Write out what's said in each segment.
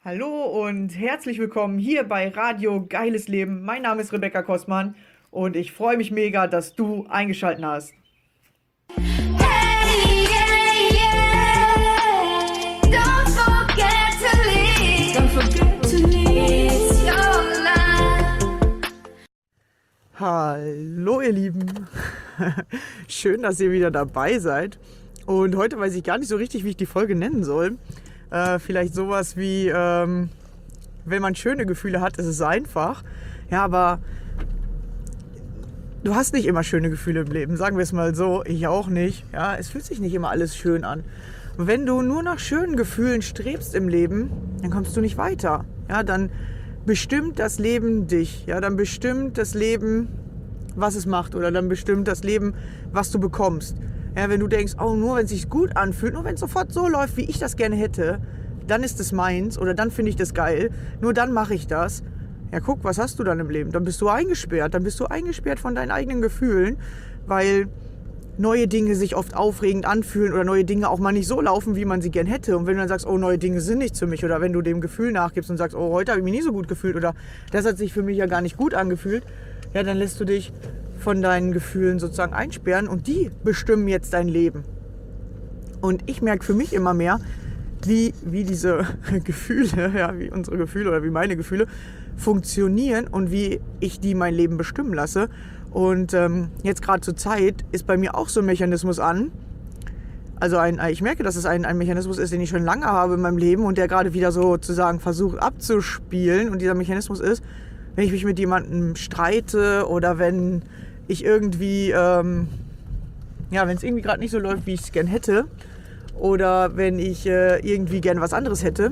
Hallo und herzlich willkommen hier bei Radio Geiles Leben. Mein Name ist Rebecca Kostmann und ich freue mich mega, dass du eingeschaltet hast. Hey, yeah, yeah. Don't forget to leave. Don't forget to leave. It's your life. Hallo ihr Lieben, schön, dass ihr wieder dabei seid. Und heute weiß ich gar nicht so richtig, wie ich die Folge nennen soll. Vielleicht sowas wie, wenn man schöne Gefühle hat, ist es einfach. Ja, aber du hast nicht immer schöne Gefühle im Leben, sagen wir es mal so. Ich auch nicht. Ja, es fühlt sich nicht immer alles schön an. Und wenn du nur nach schönen Gefühlen strebst im Leben, dann kommst du nicht weiter. Ja, dann bestimmt das Leben dich. Ja, dann bestimmt das Leben, was es macht. Oder dann bestimmt das Leben, was du bekommst. Ja, wenn du denkst, oh, nur wenn es sich gut anfühlt, nur wenn es sofort so läuft, wie ich das gerne hätte, dann ist es meins oder dann finde ich das geil, nur dann mache ich das. Ja, guck, was hast du dann im Leben? Dann bist du eingesperrt. Dann bist du eingesperrt von deinen eigenen Gefühlen, weil neue Dinge sich oft aufregend anfühlen oder neue Dinge auch mal nicht so laufen, wie man sie gern hätte. Und wenn du dann sagst, oh, neue Dinge sind nichts für mich, oder wenn du dem Gefühl nachgibst und sagst, oh, heute habe ich mich nie so gut gefühlt oder das hat sich für mich ja gar nicht gut angefühlt, ja, dann lässt du dich von deinen Gefühlen sozusagen einsperren und die bestimmen jetzt dein Leben. Und ich merke für mich immer mehr, wie diese Gefühle, ja, wie unsere Gefühle oder wie meine Gefühle funktionieren und wie ich die mein Leben bestimmen lasse. Und jetzt gerade zur Zeit ist bei mir auch so ein Mechanismus an. Also ich merke, dass es ein Mechanismus ist, den ich schon lange habe in meinem Leben und der gerade wieder sozusagen versucht abzuspielen. Und dieser Mechanismus ist, wenn ich mich mit jemandem streite oder wenn ich irgendwie, wenn es irgendwie gerade nicht so läuft, wie ich es gern hätte, oder wenn ich irgendwie gern was anderes hätte,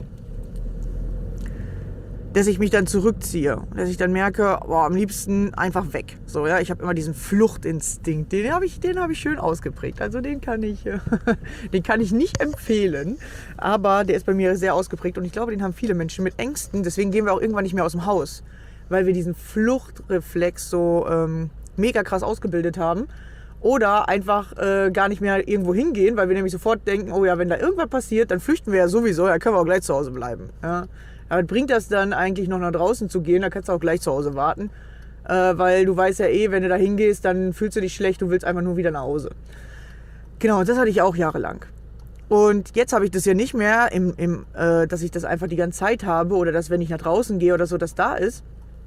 dass ich mich dann zurückziehe. Dass ich dann merke, boah, am liebsten einfach weg. So, ja, ich habe immer diesen Fluchtinstinkt, den habe ich schön ausgeprägt. Also den kann ich nicht empfehlen, aber der ist bei mir sehr ausgeprägt und ich glaube, den haben viele Menschen mit Ängsten. Deswegen gehen wir auch irgendwann nicht mehr aus dem Haus, weil wir diesen Fluchtreflex so mega krass ausgebildet haben. Oder einfach gar nicht mehr irgendwo hingehen, weil wir nämlich sofort denken, oh ja, wenn da irgendwas passiert, dann flüchten wir ja sowieso, da können wir auch gleich zu Hause bleiben. Ja. Aber bringt das dann eigentlich noch nach draußen zu gehen, da kannst du auch gleich zu Hause warten. Weil du weißt ja wenn du da hingehst, dann fühlst du dich schlecht, du willst einfach nur wieder nach Hause. Genau, und das hatte ich auch jahrelang. Und jetzt habe ich das ja nicht mehr, dass ich das einfach die ganze Zeit habe oder dass, wenn ich nach draußen gehe oder so, das da ist.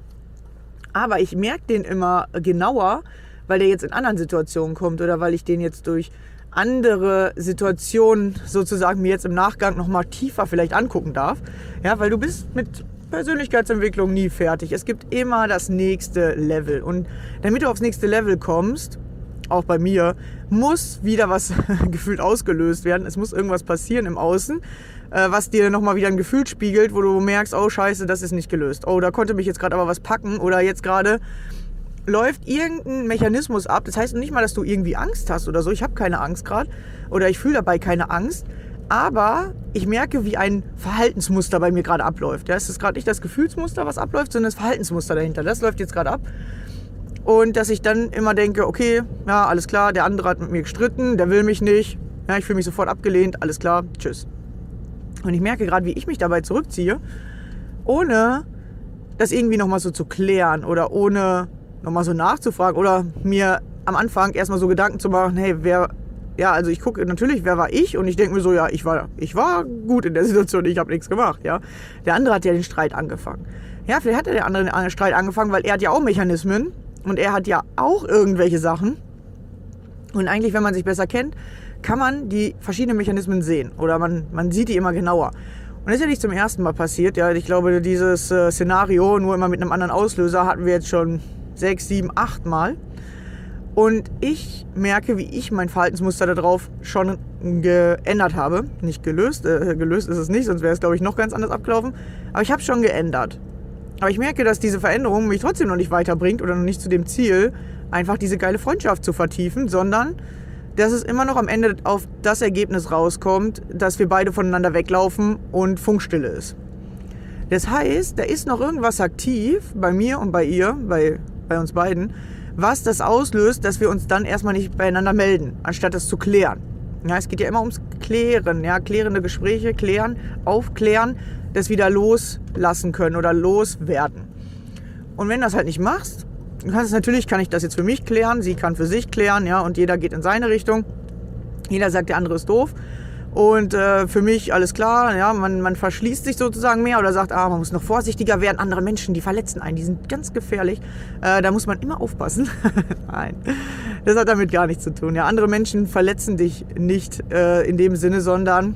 Aber ich merke den immer genauer, weil der jetzt in anderen Situationen kommt oder weil ich den jetzt durch andere Situationen sozusagen mir jetzt im Nachgang nochmal tiefer vielleicht angucken darf. Ja, weil du bist mit Persönlichkeitsentwicklung nie fertig. Es gibt immer das nächste Level. Und damit du aufs nächste Level kommst, auch bei mir, muss wieder was gefühlt ausgelöst werden. Es muss irgendwas passieren im Außen, was dir nochmal wieder ein Gefühl spiegelt, wo du merkst, oh scheiße, das ist nicht gelöst. Oh, da konnte mich jetzt gerade aber was packen oder jetzt gerade läuft irgendein Mechanismus ab. Das heißt nicht mal, dass du irgendwie Angst hast oder so. Ich habe keine Angst gerade oder ich fühle dabei keine Angst. Aber ich merke, wie ein Verhaltensmuster bei mir gerade abläuft. Ja, es ist gerade nicht das Gefühlsmuster, was abläuft, sondern das Verhaltensmuster dahinter. Das läuft jetzt gerade ab. Und dass ich dann immer denke, okay, ja, alles klar, der andere hat mit mir gestritten, der will mich nicht. Ja, ich fühle mich sofort abgelehnt, alles klar, tschüss. Und ich merke gerade, wie ich mich dabei zurückziehe, ohne das irgendwie nochmal so zu klären oder ohne nochmal so nachzufragen oder mir am Anfang erstmal so Gedanken zu machen, hey, also ich gucke natürlich, wer war ich? Und ich denke mir so, ja, ich war gut in der Situation, ich habe nichts gemacht, ja. Der andere hat ja den Streit angefangen. Ja, vielleicht hat der andere den Streit angefangen, weil er hat ja auch Mechanismen und er hat ja auch irgendwelche Sachen. Und eigentlich, wenn man sich besser kennt, kann man die verschiedenen Mechanismen sehen oder man sieht die immer genauer. Und das ist ja nicht zum ersten Mal passiert, ja. Ich glaube, dieses Szenario, nur immer mit einem anderen Auslöser, hatten wir jetzt schon 6, 7, 8 Mal. Und ich merke, wie ich mein Verhaltensmuster darauf schon geändert habe. Nicht gelöst, gelöst ist es nicht, sonst wäre es, glaube ich, noch ganz anders abgelaufen. Aber ich habe es schon geändert. Aber ich merke, dass diese Veränderung mich trotzdem noch nicht weiterbringt oder noch nicht zu dem Ziel, einfach diese geile Freundschaft zu vertiefen, sondern dass es immer noch am Ende auf das Ergebnis rauskommt, dass wir beide voneinander weglaufen und Funkstille ist. Das heißt, da ist noch irgendwas aktiv bei mir und bei ihr, bei uns beiden, was das auslöst, dass wir uns dann erstmal nicht beieinander melden, anstatt es zu klären. Ja, es geht ja immer ums Klären, ja, klärende Gespräche, klären, aufklären, das wieder loslassen können oder loswerden. Und wenn du das halt nicht machst, natürlich kann ich das jetzt für mich klären, sie kann für sich klären, ja, und jeder geht in seine Richtung. Jeder sagt, der andere ist doof. Und für mich alles klar, ja, man verschließt sich sozusagen mehr oder sagt, man muss noch vorsichtiger werden. Andere Menschen, die verletzen einen, die sind ganz gefährlich. Da muss man immer aufpassen. Nein, das hat damit gar nichts zu tun. Ja, andere Menschen verletzen dich nicht in dem Sinne, sondern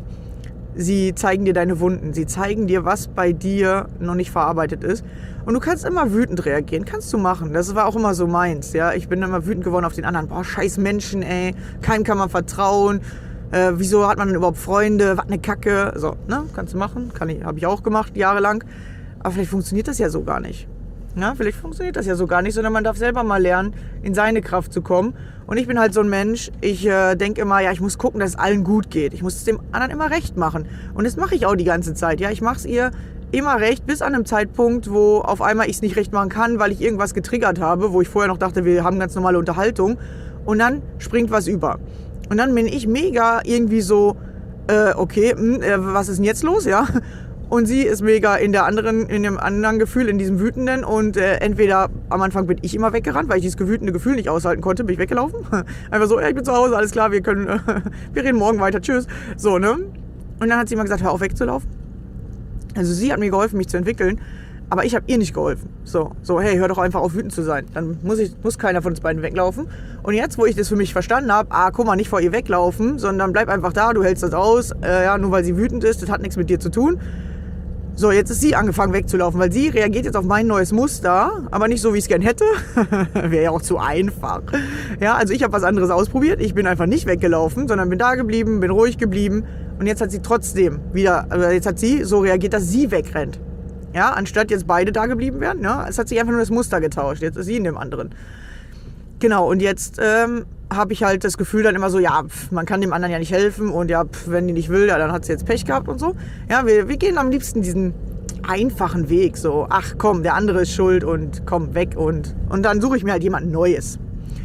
sie zeigen dir deine Wunden. Sie zeigen dir, was bei dir noch nicht verarbeitet ist. Und du kannst immer wütend reagieren. Kannst du machen. Das war auch immer so meins. Ja? Ich bin immer wütend geworden auf den anderen. Boah, scheiß Menschen, ey. Keinem kann man vertrauen. Wieso hat man denn überhaupt Freunde? Was eine Kacke. So, ne? Kannst du machen. Habe ich auch gemacht, jahrelang. Aber vielleicht funktioniert das ja so gar nicht. Ja, vielleicht funktioniert das ja so gar nicht, sondern man darf selber mal lernen, in seine Kraft zu kommen. Und ich bin halt so ein Mensch, ich denke immer, ja, ich muss gucken, dass es allen gut geht. Ich muss es dem anderen immer recht machen. Und das mache ich auch die ganze Zeit. Ja, ich mache es ihr immer recht, bis an einem Zeitpunkt, wo auf einmal ich es nicht recht machen kann, weil ich irgendwas getriggert habe, wo ich vorher noch dachte, wir haben ganz normale Unterhaltung. Und dann springt was über. Und dann bin ich mega irgendwie so, okay, was ist denn jetzt los, ja? Und sie ist mega in dem anderen Gefühl, in diesem Wütenden. Und entweder am Anfang bin ich immer weggerannt, weil ich dieses wütende Gefühl nicht aushalten konnte, bin ich weggelaufen. Einfach so, ich bin zu Hause, alles klar, wir reden morgen weiter, tschüss. So, ne? Und dann hat sie immer gesagt, hör auf wegzulaufen. Also sie hat mir geholfen, mich zu entwickeln, aber ich habe ihr nicht geholfen. So, hey, hör doch einfach auf, wütend zu sein. Dann muss keiner von uns beiden weglaufen. Und jetzt, wo ich das für mich verstanden habe, guck mal, nicht vor ihr weglaufen, sondern bleib einfach da, du hältst das aus. Ja, nur weil sie wütend ist, das hat nichts mit dir zu tun. So, jetzt ist sie angefangen wegzulaufen, weil sie reagiert jetzt auf mein neues Muster, aber nicht so, wie ich es gern hätte. Wäre ja auch zu einfach. Ja, also ich habe was anderes ausprobiert. Ich bin einfach nicht weggelaufen, sondern bin da geblieben, bin ruhig geblieben. Und jetzt hat sie trotzdem jetzt hat sie so reagiert, dass sie wegrennt. Ja, anstatt jetzt beide da geblieben wären. Ja, es hat sich einfach nur das Muster getauscht. Jetzt ist sie in dem anderen. Genau, und jetzt habe ich halt das Gefühl dann immer so, ja, man kann dem anderen ja nicht helfen und ja, wenn die nicht will, ja, dann hat sie jetzt Pech gehabt und so. Ja, wir gehen am liebsten diesen einfachen Weg, so, ach komm, der andere ist schuld und komm, weg und dann suche ich mir halt jemand Neues.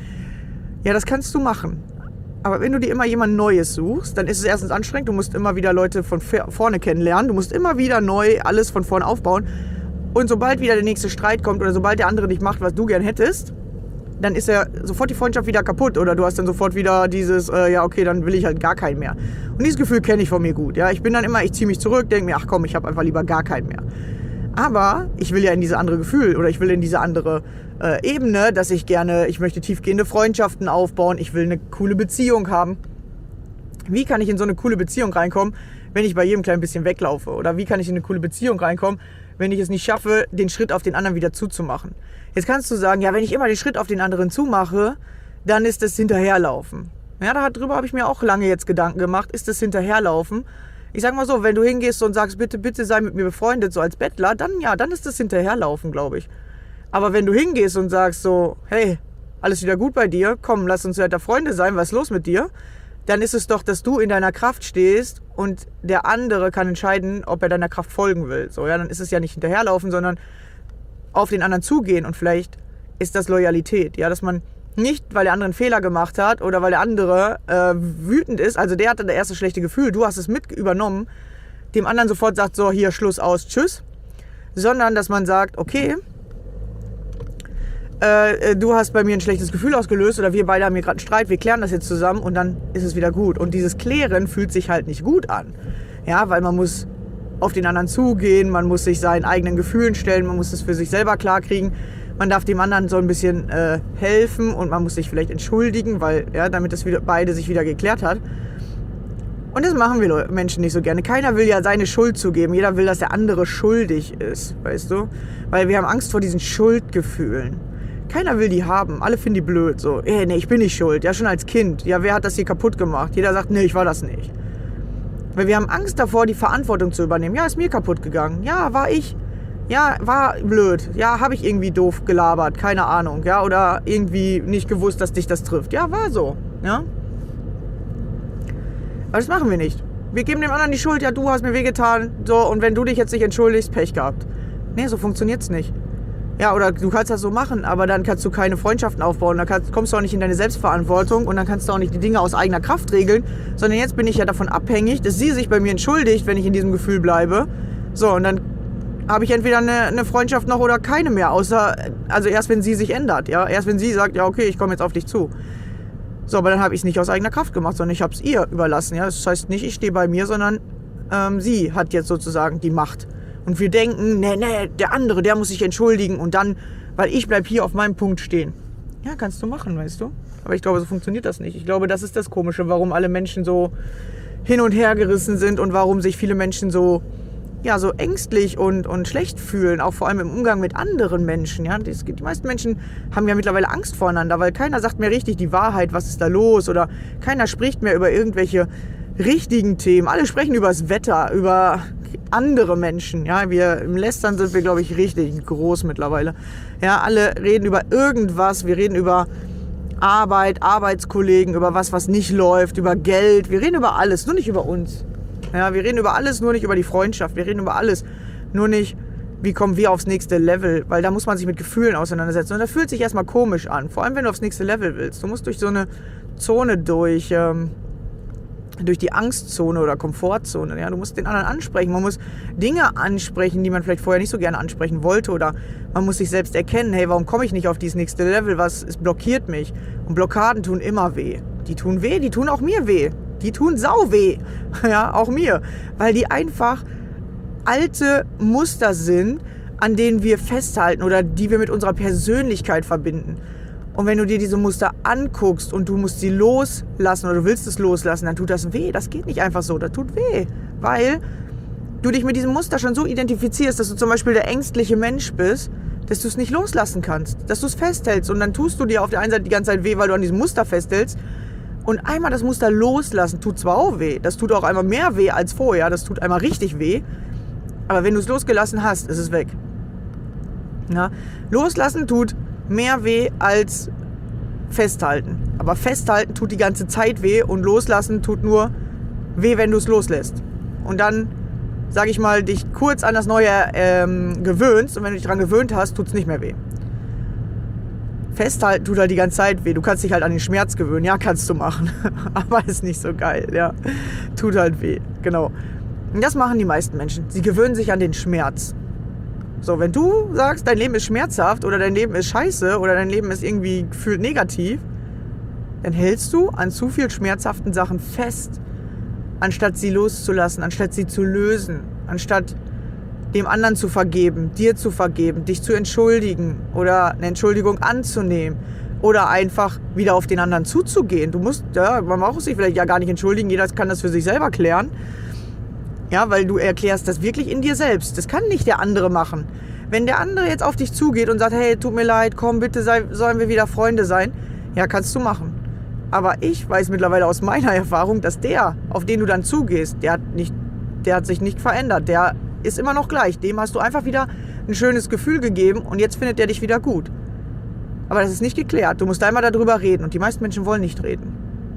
Ja, das kannst du machen. Aber wenn du dir immer jemand Neues suchst, dann ist es erstens anstrengend, du musst immer wieder Leute von vorne kennenlernen, du musst immer wieder neu alles von vorne aufbauen und sobald wieder der nächste Streit kommt oder sobald der andere nicht macht, was du gern hättest, dann ist ja sofort die Freundschaft wieder kaputt oder du hast dann sofort wieder dieses, ja okay, dann will ich halt gar keinen mehr. Und dieses Gefühl kenne ich von mir gut. Ja? Ich bin dann immer, ich ziehe mich zurück, denke mir, ach komm, ich habe einfach lieber gar keinen mehr. Aber ich will ja in diese andere Gefühl oder ich will in diese andere Ebene, dass ich möchte tiefgehende Freundschaften aufbauen, ich will eine coole Beziehung haben. Wie kann ich in so eine coole Beziehung reinkommen, wenn ich bei jedem klein bisschen weglaufe? Oder wie kann ich in eine coole Beziehung reinkommen, wenn ich es nicht schaffe, den Schritt auf den anderen wieder zuzumachen? Jetzt kannst du sagen, ja, wenn ich immer den Schritt auf den anderen zumache, dann ist das Hinterherlaufen. Ja, darüber habe ich mir auch lange jetzt Gedanken gemacht. Ist das Hinterherlaufen? Ich sag mal so, wenn du hingehst und sagst, bitte, bitte sei mit mir befreundet, so als Bettler, dann ist das Hinterherlaufen, glaube ich. Aber wenn du hingehst und sagst so, hey, alles wieder gut bei dir, komm, lass uns weiter Freunde sein, was ist los mit dir? Dann ist es doch, dass du in deiner Kraft stehst und der andere kann entscheiden, ob er deiner Kraft folgen will. So, ja, dann ist es ja nicht hinterherlaufen, sondern auf den anderen zugehen und vielleicht ist das Loyalität, ja, dass man nicht, weil der andere einen Fehler gemacht hat oder weil der andere wütend ist, also der hatte das erste schlechte Gefühl, du hast es mit übernommen, dem anderen sofort sagt, so, hier, Schluss, aus, tschüss, sondern dass man sagt, okay, du hast bei mir ein schlechtes Gefühl ausgelöst oder wir beide haben hier gerade einen Streit, wir klären das jetzt zusammen und dann ist es wieder gut. Und dieses Klären fühlt sich halt nicht gut an, ja, weil man muss auf den anderen zugehen, man muss sich seinen eigenen Gefühlen stellen, man muss es für sich selber klarkriegen, man darf dem anderen so ein bisschen helfen und man muss sich vielleicht entschuldigen, weil, ja, damit das beide sich wieder geklärt hat. Und das machen wir Menschen nicht so gerne. Keiner will ja seine Schuld zugeben, jeder will, dass der andere schuldig ist, weißt du? Weil wir haben Angst vor diesen Schuldgefühlen. Keiner will die haben, alle finden die blöd, so, nee, ich bin nicht schuld, ja, schon als Kind, ja, wer hat das hier kaputt gemacht? Jeder sagt, nee, ich war das nicht. Weil wir haben Angst davor, die Verantwortung zu übernehmen. Ja, ist mir kaputt gegangen. Ja, war ich. Ja, war blöd. Ja, habe ich irgendwie doof gelabert. Keine Ahnung. Ja, oder irgendwie nicht gewusst, dass dich das trifft. Ja, war so. Ja. Aber das machen wir nicht. Wir geben dem anderen die Schuld. Ja, du hast mir wehgetan. So, und wenn du dich jetzt nicht entschuldigst, Pech gehabt. Nee, so funktioniert's nicht. Ja, oder du kannst das so machen, aber dann kannst du keine Freundschaften aufbauen, dann kommst du auch nicht in deine Selbstverantwortung und dann kannst du auch nicht die Dinge aus eigener Kraft regeln, sondern jetzt bin ich ja davon abhängig, dass sie sich bei mir entschuldigt, wenn ich in diesem Gefühl bleibe. So, und dann habe ich entweder eine Freundschaft noch oder keine mehr, also erst wenn sie sich ändert, ja, erst wenn sie sagt, ja okay, ich komme jetzt auf dich zu. So, aber dann habe ich es nicht aus eigener Kraft gemacht, sondern ich habe es ihr überlassen, ja, das heißt nicht, ich stehe bei mir, sondern sie hat jetzt sozusagen die Macht. Und wir denken, nee, der andere, der muss sich entschuldigen und dann, weil ich bleib hier auf meinem Punkt stehen. Ja, kannst du machen, weißt du. Aber ich glaube, so funktioniert das nicht. Ich glaube, das ist das Komische, warum alle Menschen so hin und her gerissen sind und warum sich viele Menschen so ängstlich und schlecht fühlen, auch vor allem im Umgang mit anderen Menschen. Ja? Die meisten Menschen haben ja mittlerweile Angst voreinander, weil keiner sagt mehr richtig die Wahrheit, was ist da los, oder keiner spricht mehr über irgendwelche richtigen Themen. Alle sprechen über das Wetter, über andere Menschen. Ja, wir im Lästern sind wir, glaube ich, richtig groß mittlerweile. Ja, alle reden über irgendwas. Wir reden über Arbeit, Arbeitskollegen, über was nicht läuft, über Geld. Wir reden über alles, nur nicht über uns. Ja, wir reden über alles, nur nicht über die Freundschaft. Wir reden über alles, nur nicht, wie kommen wir aufs nächste Level. Weil da muss man sich mit Gefühlen auseinandersetzen. Und das fühlt sich erstmal komisch an. Vor allem, wenn du aufs nächste Level willst. Du musst durch so eine Zone durch die Angstzone oder Komfortzone. Ja? Du musst den anderen ansprechen. Man muss Dinge ansprechen, die man vielleicht vorher nicht so gerne ansprechen wollte. Oder man muss sich selbst erkennen, hey, warum komme ich nicht auf dieses nächste Level? Es blockiert mich? Und Blockaden tun immer weh. Die tun weh, die tun auch mir weh. Die tun sau weh. Ja, auch mir. Weil die einfach alte Muster sind, an denen wir festhalten oder die wir mit unserer Persönlichkeit verbinden. Und wenn du dir diese Muster anguckst und du musst sie loslassen oder du willst es loslassen, dann tut das weh. Das geht nicht einfach so, das tut weh. Weil du dich mit diesem Muster schon so identifizierst, dass du zum Beispiel der ängstliche Mensch bist, dass du es nicht loslassen kannst, dass du es festhältst. Und dann tust du dir auf der einen Seite die ganze Zeit weh, weil du an diesem Muster festhältst. Und einmal das Muster loslassen tut zwar auch weh, das tut auch einmal mehr weh als vorher, das tut einmal richtig weh. Aber wenn du es losgelassen hast, ist es weg. Ja? Loslassen tut mehr weh als festhalten. Aber festhalten tut die ganze Zeit weh und loslassen tut nur weh, wenn du es loslässt. Und dann, sag ich mal, dich kurz an das Neue gewöhnst und wenn du dich daran gewöhnt hast, tut es nicht mehr weh. Festhalten tut halt die ganze Zeit weh. Du kannst dich halt an den Schmerz gewöhnen. Ja, kannst du machen. Aber ist nicht so geil. Ja, tut halt weh. Genau. Und das machen die meisten Menschen. Sie gewöhnen sich an den Schmerz. So, wenn du sagst, dein Leben ist schmerzhaft oder dein Leben ist scheiße oder dein Leben ist irgendwie gefühlt negativ, dann hältst du an zu viel schmerzhaften Sachen fest, anstatt sie loszulassen, anstatt sie zu lösen, anstatt dem anderen zu vergeben, dir zu vergeben, dich zu entschuldigen oder eine Entschuldigung anzunehmen oder einfach wieder auf den anderen zuzugehen. Man braucht sich vielleicht ja gar nicht entschuldigen, jeder kann das für sich selber klären. Ja, weil du erklärst das wirklich in dir selbst. Das kann nicht der andere machen. Wenn der andere jetzt auf dich zugeht und sagt, hey, tut mir leid, komm, bitte sollen wir wieder Freunde sein, ja, kannst du machen. Aber ich weiß mittlerweile aus meiner Erfahrung, dass der, auf den du dann zugehst, der hat sich nicht verändert. Der ist immer noch gleich. Dem hast du einfach wieder ein schönes Gefühl gegeben und jetzt findet der dich wieder gut. Aber das ist nicht geklärt. Du musst einmal darüber reden und die meisten Menschen wollen nicht reden.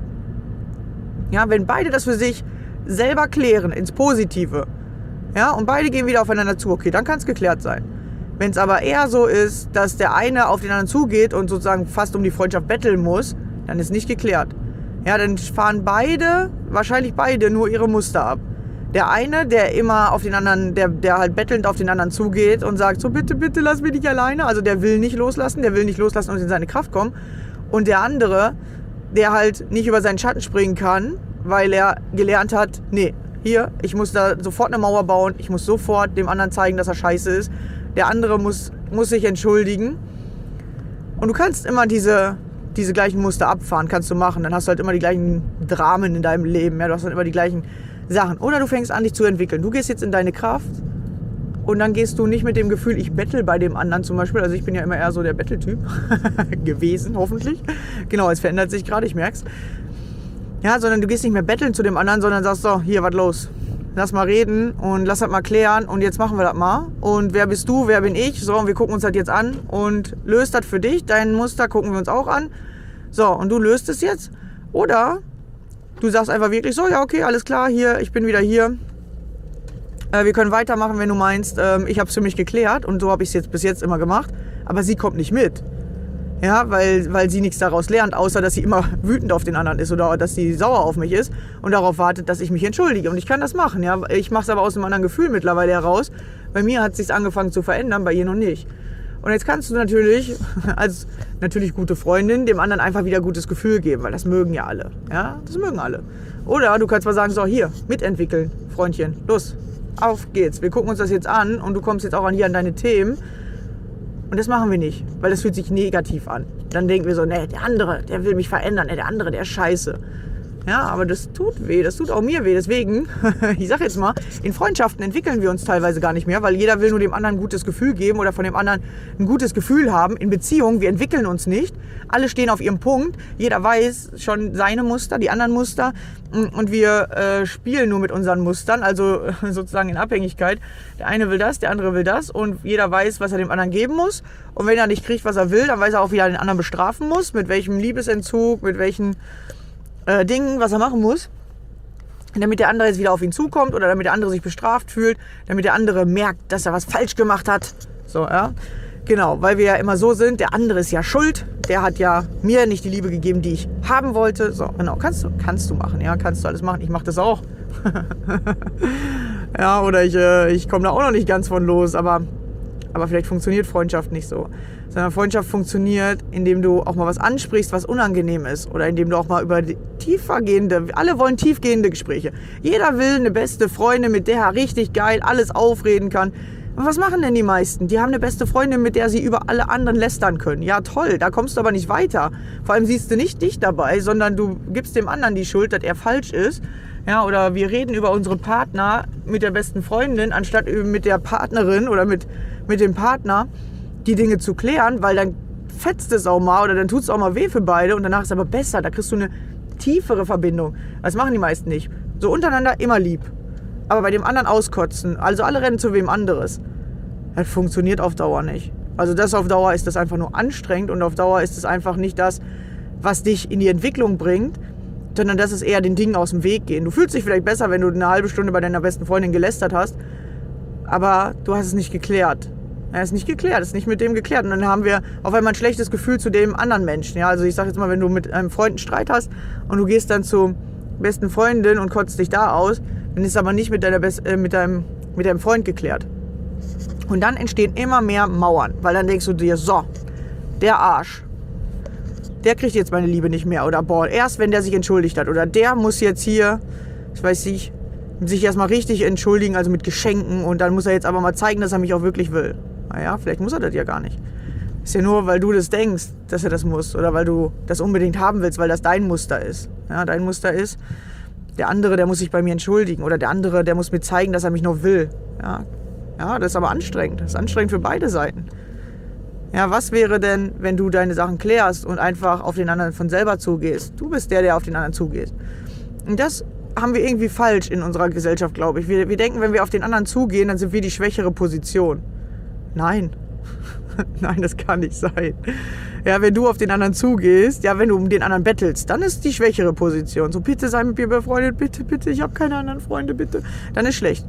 Ja, wenn beide das für sich selber klären, ins Positive, ja, und beide gehen wieder aufeinander zu, okay, dann kann es geklärt sein. Wenn es aber eher so ist, dass der eine auf den anderen zugeht und sozusagen fast um die Freundschaft betteln muss, dann ist nicht geklärt. Ja, dann fahren wahrscheinlich beide nur ihre Muster ab. Der eine, der immer auf den anderen, der halt bettelnd auf den anderen zugeht und sagt, so bitte, bitte lass mich nicht alleine, also der will nicht loslassen und in seine Kraft kommen. Und der andere, der halt nicht über seinen Schatten springen kann, weil er gelernt hat, nee, hier, ich muss da sofort eine Mauer bauen, ich muss sofort dem anderen zeigen, dass er scheiße ist. Der andere muss sich entschuldigen. Und du kannst immer diese gleichen Muster abfahren, kannst du machen. Dann hast du halt immer die gleichen Dramen in deinem Leben. Ja? Du hast halt immer die gleichen Sachen. Oder du fängst an, dich zu entwickeln. Du gehst jetzt in deine Kraft und dann gehst du nicht mit dem Gefühl, ich bettel bei dem anderen zum Beispiel. Also ich bin ja immer eher so der Betteltyp gewesen, hoffentlich. Genau, es verändert sich gerade, ich merk's. Ja, sondern du gehst nicht mehr betteln zu dem anderen, sondern sagst so, hier, was los? Lass mal reden und lass das mal klären und jetzt machen wir das mal. Und wer bist du, wer bin ich? So, und wir gucken uns das jetzt an und löst das für dich. Dein Muster gucken wir uns auch an. So, und du löst es jetzt. Oder du sagst einfach wirklich so, ja, okay, alles klar, hier, ich bin wieder hier. Wir können weitermachen, wenn du meinst, ich habe es für mich geklärt und so habe ich es jetzt bis jetzt immer gemacht. aber sie kommt nicht mit. Ja, weil sie nichts daraus lernt, außer dass sie immer wütend auf den anderen ist oder dass sie sauer auf mich ist und darauf wartet, dass ich mich entschuldige. Und ich kann das machen. Ja? Ich mache es aber aus einem anderen Gefühl mittlerweile heraus. Bei mir hat es sich angefangen zu verändern, bei ihr noch nicht. Und jetzt kannst du natürlich als natürlich gute Freundin dem anderen einfach wieder gutes Gefühl geben, weil das mögen ja alle. Ja, das mögen alle. Oder du kannst mal sagen, so hier, mitentwickeln, Freundchen, los, auf geht's. Wir gucken uns das jetzt an und du kommst jetzt auch hier an deine Themen. Und das machen wir nicht, weil das fühlt sich negativ an. Dann denken wir so, nee, der andere, der will mich verändern, der andere, der ist scheiße. Ja, aber das tut weh, das tut auch mir weh. Deswegen, ich sag jetzt mal, in Freundschaften entwickeln wir uns teilweise gar nicht mehr, weil jeder will nur dem anderen ein gutes Gefühl geben oder von dem anderen ein gutes Gefühl haben. In Beziehungen, wir entwickeln uns nicht. Alle stehen auf ihrem Punkt. Jeder weiß schon seine Muster, die anderen Muster. Und wir spielen nur mit unseren Mustern, also sozusagen in Abhängigkeit. Der eine will das, der andere will das. Und jeder weiß, was er dem anderen geben muss. Und wenn er nicht kriegt, was er will, dann weiß er auch, wie er den anderen bestrafen muss. Mit welchem Liebesentzug, mit welchen Dingen, was er machen muss, damit der andere jetzt wieder auf ihn zukommt oder damit der andere sich bestraft fühlt, damit der andere merkt, dass er was falsch gemacht hat. So, ja. Genau, weil wir ja immer so sind, der andere ist ja schuld, der hat ja mir nicht die Liebe gegeben, die ich haben wollte. So, genau, kannst du machen, ja, kannst du alles machen. Ich mache das auch. Ja, oder ich komme da auch noch nicht ganz von los, aber vielleicht funktioniert Freundschaft nicht so. Sondern Freundschaft funktioniert, indem du auch mal was ansprichst, was unangenehm ist. Oder indem du auch mal über alle wollen tiefgehende Gespräche. Jeder will eine beste Freundin, mit der er richtig geil alles aufreden kann. Und was machen denn die meisten? Die haben eine beste Freundin, mit der sie über alle anderen lästern können. Ja toll, da kommst du aber nicht weiter. Vor allem siehst du nicht dich dabei, sondern du gibst dem anderen die Schuld, dass er falsch ist. Ja, oder wir reden über unsere Partner mit der besten Freundin, anstatt mit der Partnerin oder mit dem Partner die Dinge zu klären, weil dann fetzt es auch mal oder dann tut es auch mal weh für beide und danach ist es aber besser, da kriegst du eine tiefere Verbindung. Das machen die meisten nicht. So untereinander immer lieb, aber bei dem anderen auskotzen, also alle rennen zu wem anderes. Das funktioniert auf Dauer nicht. Also das auf Dauer ist das einfach nur anstrengend und auf Dauer ist es einfach nicht das, was dich in die Entwicklung bringt, sondern das ist eher den Dingen aus dem Weg gehen. Du fühlst dich vielleicht besser, wenn du eine halbe Stunde bei deiner besten Freundin gelästert hast, aber du hast es nicht geklärt. Er ist nicht geklärt, ist nicht mit dem geklärt. Und dann haben wir auf einmal ein schlechtes Gefühl zu dem anderen Menschen. Ja, also ich sag jetzt mal, wenn du mit einem Freund einen Streit hast und du gehst dann zur besten Freundin und kotzt dich da aus, dann ist es aber nicht mit deinem Freund geklärt. Und dann entstehen immer mehr Mauern, weil dann denkst du dir, so, der Arsch, der kriegt jetzt meine Liebe nicht mehr. Oder boah, erst wenn der sich entschuldigt hat. Oder der muss jetzt hier, ich weiß nicht, sich erstmal richtig entschuldigen, also mit Geschenken. Und dann muss er jetzt aber mal zeigen, dass er mich auch wirklich will. Naja, vielleicht muss er das ja gar nicht. Ist ja nur, weil du das denkst, dass er das muss. Oder weil du das unbedingt haben willst, weil das dein Muster ist. Ja, dein Muster ist, der andere, der muss sich bei mir entschuldigen. Oder der andere, der muss mir zeigen, dass er mich noch will. Ja, das ist aber anstrengend. Das ist anstrengend für beide Seiten. Ja, was wäre denn, wenn du deine Sachen klärst und einfach auf den anderen von selber zugehst? Du bist der auf den anderen zugeht. Und das haben wir irgendwie falsch in unserer Gesellschaft, glaube ich. Wir denken, wenn wir auf den anderen zugehen, dann sind wir die schwächere Position. Nein. Nein, das kann nicht sein. Ja, wenn du auf den anderen zugehst, ja, wenn du um den anderen bettelst, dann ist die schwächere Position. So, bitte sei mit mir befreundet, bitte, bitte, ich habe keine anderen Freunde, bitte. Dann ist schlecht.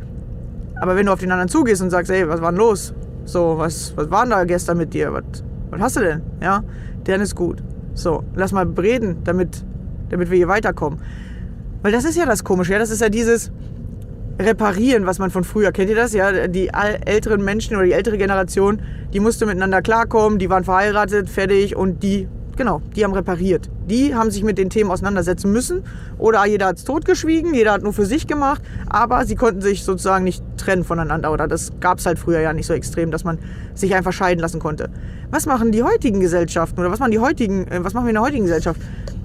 Aber wenn du auf den anderen zugehst und sagst, ey, was war denn los? So, was war denn da gestern mit dir? Was hast du denn? Ja, dann ist gut. So, lass mal reden, damit wir hier weiterkommen. Weil das ist ja das Komische, ja, das ist ja dieses Reparieren, was man von früher, kennt ihr das? Ja, die älteren Menschen oder die ältere Generation, die musste miteinander klarkommen, die waren verheiratet, fertig und die haben repariert. Die haben sich mit den Themen auseinandersetzen müssen oder jeder hat es totgeschwiegen, jeder hat nur für sich gemacht, aber sie konnten sich sozusagen nicht trennen voneinander oder das gab es halt früher ja nicht so extrem, dass man sich einfach scheiden lassen konnte. Was machen die heutigen Gesellschaften oder was machen wir in der heutigen Gesellschaft?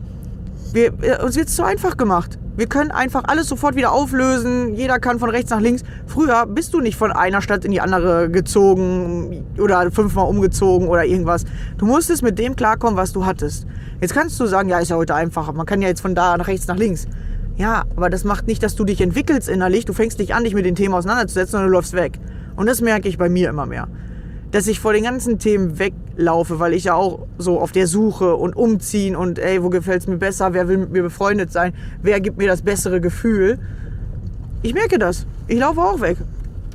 Uns wird es zu einfach gemacht. Wir können einfach alles sofort wieder auflösen. Jeder kann von rechts nach links. Früher bist du nicht von einer Stadt in die andere gezogen oder 5-mal umgezogen oder irgendwas. Du musstest mit dem klarkommen, was du hattest. Jetzt kannst du sagen, ja, ist ja heute einfacher. Man kann ja jetzt von da nach rechts nach links. Ja, aber das macht nicht, dass du dich entwickelst innerlich. Du fängst nicht an, dich mit den Themen auseinanderzusetzen, sondern du läufst weg. Und das merke ich bei mir immer mehr. Dass ich vor den ganzen Themen weglaufe, weil ich ja auch so auf der Suche und umziehen und ey, wo gefällt es mir besser, wer will mit mir befreundet sein, wer gibt mir das bessere Gefühl. Ich merke das. Ich laufe auch weg.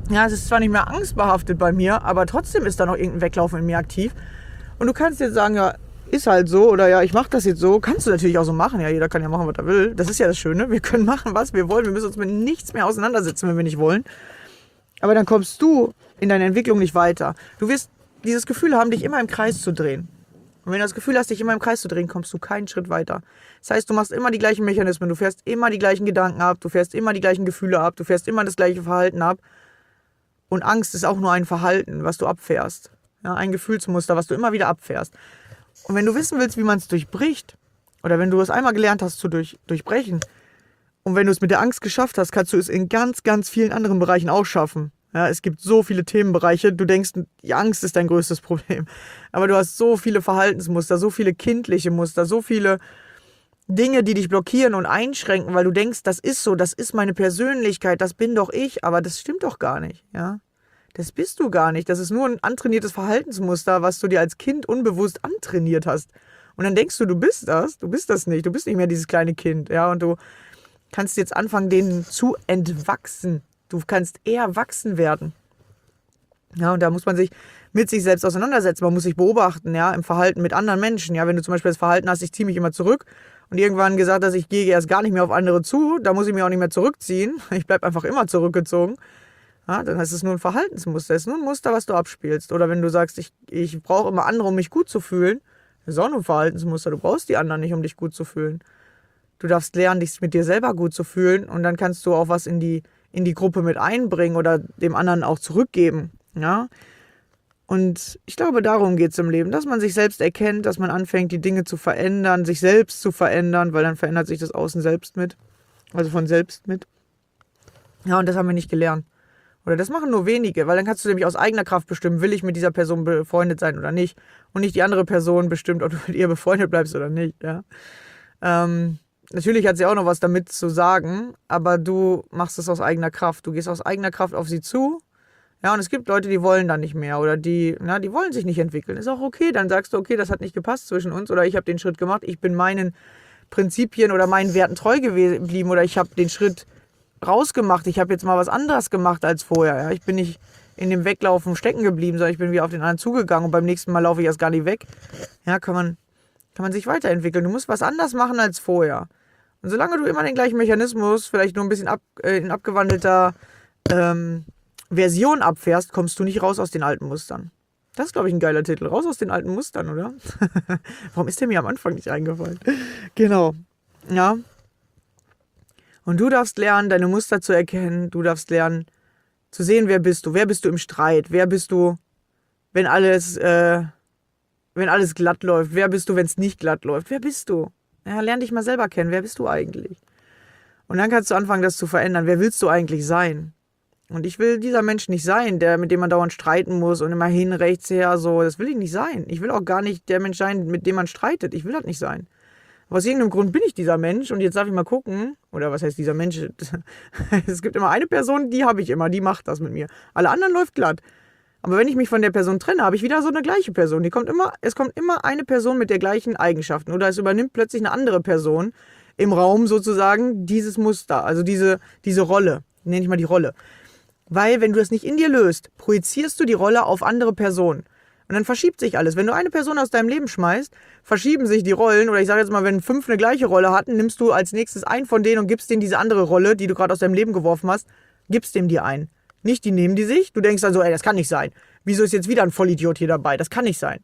Ja, es ist zwar nicht mehr angstbehaftet bei mir, aber trotzdem ist da noch irgendein Weglaufen in mir aktiv. Und du kannst jetzt sagen, ja, ist halt so oder ja, ich mache das jetzt so. Kannst du natürlich auch so machen. Ja, jeder kann ja machen, was er will. Das ist ja das Schöne. Wir können machen, was wir wollen. Wir müssen uns mit nichts mehr auseinandersetzen, wenn wir nicht wollen. Aber dann kommst du in deiner Entwicklung nicht weiter. Du wirst dieses Gefühl haben, dich immer im Kreis zu drehen. Und wenn du das Gefühl hast, dich immer im Kreis zu drehen, kommst du keinen Schritt weiter. Das heißt, du machst immer die gleichen Mechanismen. Du fährst immer die gleichen Gedanken ab. Du fährst immer die gleichen Gefühle ab. Du fährst immer das gleiche Verhalten ab. Und Angst ist auch nur ein Verhalten, was du abfährst. Ja, ein Gefühlsmuster, was du immer wieder abfährst. Und wenn du wissen willst, wie man es durchbricht, oder wenn du es einmal gelernt hast zu durchbrechen, und wenn du es mit der Angst geschafft hast, kannst du es in ganz, ganz vielen anderen Bereichen auch schaffen. Ja, es gibt so viele Themenbereiche, du denkst, die Angst ist dein größtes Problem. Aber du hast so viele Verhaltensmuster, so viele kindliche Muster, so viele Dinge, die dich blockieren und einschränken, weil du denkst, das ist so, das ist meine Persönlichkeit, das bin doch ich, aber das stimmt doch gar nicht. Ja? Das bist du gar nicht. Das ist nur ein antrainiertes Verhaltensmuster, was du dir als Kind unbewusst antrainiert hast. Und dann denkst du, du bist das nicht, du bist nicht mehr dieses kleine Kind. Ja? Und du kannst jetzt anfangen, denen zu entwachsen. Du kannst eher wachsen werden. Ja, und da muss man sich mit sich selbst auseinandersetzen. Man muss sich beobachten, ja, im Verhalten mit anderen Menschen. Ja, wenn du zum Beispiel das Verhalten hast, ich ziehe mich immer zurück und irgendwann gesagt hast, ich gehe erst gar nicht mehr auf andere zu, da muss ich mich auch nicht mehr zurückziehen. Ich bleibe einfach immer zurückgezogen. Ja, dann ist es nur ein Verhaltensmuster. Es ist nur ein Muster, was du abspielst. Oder wenn du sagst, ich brauche immer andere, um mich gut zu fühlen, das ist auch nur ein Verhaltensmuster. Du brauchst die anderen nicht, um dich gut zu fühlen. Du darfst lernen, dich mit dir selber gut zu fühlen und dann kannst du auch was in die Gruppe mit einbringen oder dem anderen auch zurückgeben. Ja? Und ich glaube, darum geht es im Leben, dass man sich selbst erkennt, dass man anfängt, die Dinge zu verändern, sich selbst zu verändern, weil dann verändert sich das Außen selbst mit, also von selbst mit. Ja, und das haben wir nicht gelernt. Oder das machen nur wenige, weil dann kannst du nämlich aus eigener Kraft bestimmen, will ich mit dieser Person befreundet sein oder nicht. Und nicht die andere Person bestimmt, ob du mit ihr befreundet bleibst oder nicht. Ja? Natürlich hat sie auch noch was damit zu sagen, aber du machst es aus eigener Kraft. Du gehst aus eigener Kraft auf sie zu. Ja, und es gibt Leute, die wollen dann nicht mehr oder die wollen sich nicht entwickeln. Ist auch okay, dann sagst du, okay, das hat nicht gepasst zwischen uns oder ich habe den Schritt gemacht, ich bin meinen Prinzipien oder meinen Werten treu geblieben oder ich habe den Schritt rausgemacht, ich habe jetzt mal was anderes gemacht als vorher. Ja? Ich bin nicht in dem Weglaufen stecken geblieben, sondern ich bin wieder auf den anderen zugegangen und beim nächsten Mal laufe ich erst gar nicht weg. Ja, kann man sich weiterentwickeln. Du musst was anders machen als vorher. Und solange du immer den gleichen Mechanismus, vielleicht nur ein bisschen in abgewandelter Version abfährst, kommst du nicht raus aus den alten Mustern. Das ist, glaube ich, ein geiler Titel. Raus aus den alten Mustern, oder? Warum ist der mir am Anfang nicht eingefallen? Genau. Ja. Und du darfst lernen, deine Muster zu erkennen. Du darfst lernen, zu sehen, wer bist du. Wer bist du im Streit? Wer bist du, wenn alles glatt läuft? Wer bist du, wenn es nicht glatt läuft? Wer bist du? Ja, lern dich mal selber kennen. Wer bist du eigentlich? Und dann kannst du anfangen, das zu verändern. Wer willst du eigentlich sein? Und ich will dieser Mensch nicht sein, mit dem man dauernd streiten muss und immer hin, rechts, her, so. Das will ich nicht sein. Ich will auch gar nicht der Mensch sein, mit dem man streitet. Ich will das nicht sein. Aber aus irgendeinem Grund bin ich dieser Mensch und jetzt darf ich mal gucken, oder was heißt dieser Mensch? Es gibt immer eine Person, die habe ich immer, die macht das mit mir. Alle anderen läuft glatt. Aber wenn ich mich von der Person trenne, habe ich wieder so eine gleiche Person. Es kommt immer eine Person mit der gleichen Eigenschaften. Oder es übernimmt plötzlich eine andere Person im Raum sozusagen dieses Muster, also diese Rolle. Nenne ich mal die Rolle. Weil wenn du das nicht in dir löst, projizierst du die Rolle auf andere Personen. Und dann verschiebt sich alles. Wenn du eine Person aus deinem Leben schmeißt, verschieben sich die Rollen. Oder ich sage jetzt mal, wenn 5 eine gleiche Rolle hatten, nimmst du als nächstes einen von denen und gibst denen diese andere Rolle, die du gerade aus deinem Leben geworfen hast, gibst dem die ein. Nicht die nehmen die sich. Du denkst dann so, ey, das kann nicht sein. Wieso ist jetzt wieder ein Vollidiot hier dabei? Das kann nicht sein.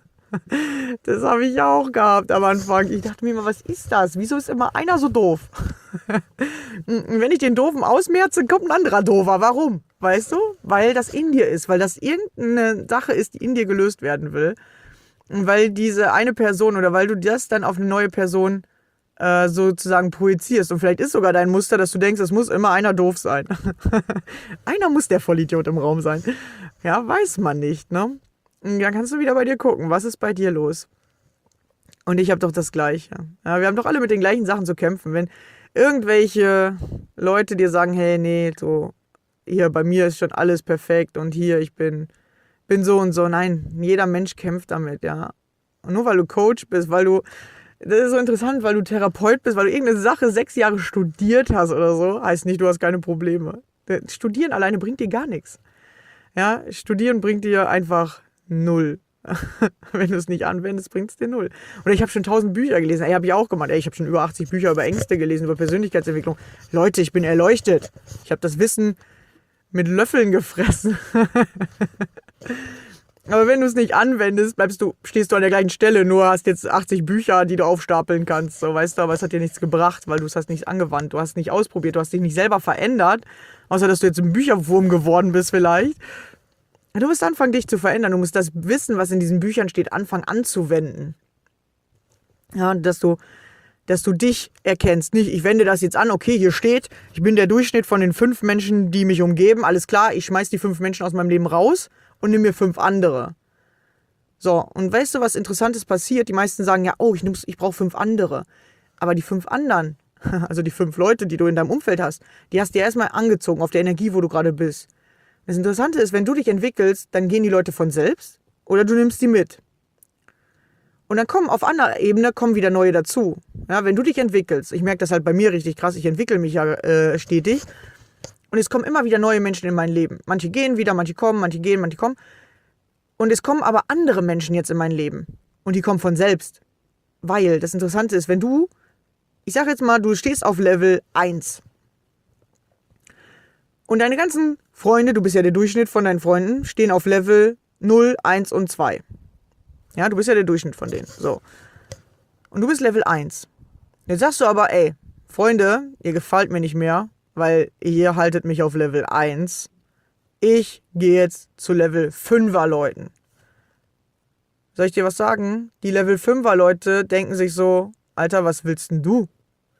Das habe ich auch gehabt am Anfang. Ich dachte mir immer, was ist das? Wieso ist immer einer so doof? Wenn ich den Doofen ausmerze, kommt ein anderer Doofer. Warum? Weißt du? Weil das in dir ist. Weil das irgendeine Sache ist, die in dir gelöst werden will. Und weil diese eine Person oder weil du das dann auf eine neue Person sozusagen projizierst. Und vielleicht ist sogar dein Muster, dass du denkst, es muss immer einer doof sein. Einer muss der Vollidiot im Raum sein. Ja, weiß man nicht, ne? Und dann kannst du wieder bei dir gucken, was ist bei dir los? Und ich habe doch das Gleiche. Ja, wir haben doch alle mit den gleichen Sachen zu kämpfen. Wenn irgendwelche Leute dir sagen, hey, nee, so, hier, bei mir ist schon alles perfekt und hier, ich bin so und so. Nein, jeder Mensch kämpft damit, ja. Und nur weil du Coach bist, das ist so interessant, weil du Therapeut bist, weil du irgendeine Sache 6 Jahre studiert hast oder so, heißt nicht, du hast keine Probleme. Studieren alleine bringt dir gar nichts. Ja, Studieren bringt dir einfach 0. Wenn du es nicht anwendest, bringt es dir 0. Oder ich habe schon 1000 Bücher gelesen. Ey, habe ich auch gemacht. Ey, ich habe schon über 80 Bücher über Ängste gelesen, über Persönlichkeitsentwicklung. Leute, ich bin erleuchtet. Ich habe das Wissen mit Löffeln gefressen. Aber wenn du es nicht anwendest, stehst du an der gleichen Stelle, nur hast jetzt 80 Bücher, die du aufstapeln kannst. So, weißt du, aber es hat dir nichts gebracht, weil du es hast nicht angewandt, du hast nicht ausprobiert, du hast dich nicht selber verändert, außer dass du jetzt ein Bücherwurm geworden bist vielleicht. Du musst anfangen, dich zu verändern. Du musst das Wissen, was in diesen Büchern steht, anfangen anzuwenden. Ja, dass du dich erkennst. Nicht, ich wende das jetzt an, okay, hier steht, ich bin der Durchschnitt von den 5 Menschen, die mich umgeben. Alles klar, ich schmeiß die 5 Menschen aus meinem Leben raus und nimm mir 5 andere. So, und weißt du, was Interessantes passiert? Die meisten sagen ja, oh, ich brauche 5 andere. Aber die 5 anderen, also die 5 Leute, die du in deinem Umfeld hast, die hast du ja erstmal angezogen auf der Energie, wo du gerade bist. Das Interessante ist, wenn du dich entwickelst, dann gehen die Leute von selbst oder du nimmst die mit. Und dann kommen auf anderer Ebene wieder neue dazu. Ja, wenn du dich entwickelst, ich merke das halt bei mir richtig krass, ich entwickle mich ja stetig und es kommen immer wieder neue Menschen in mein Leben. Manche gehen wieder, manche kommen, manche gehen, manche kommen. Und es kommen aber andere Menschen jetzt in mein Leben und die kommen von selbst. Weil das Interessante ist, wenn ich sage jetzt mal, du stehst auf Level 1. Und deine ganzen Freunde, du bist ja der Durchschnitt von deinen Freunden, stehen auf Level 0, 1 und 2. Ja, du bist ja der Durchschnitt von denen. So. Und du bist Level 1. Jetzt sagst du aber, ey, Freunde, ihr gefällt mir nicht mehr, weil ihr haltet mich auf Level 1. Ich gehe jetzt zu Level 5er Leuten. Soll ich dir was sagen? Die Level 5er Leute denken sich so, Alter, was willst denn du?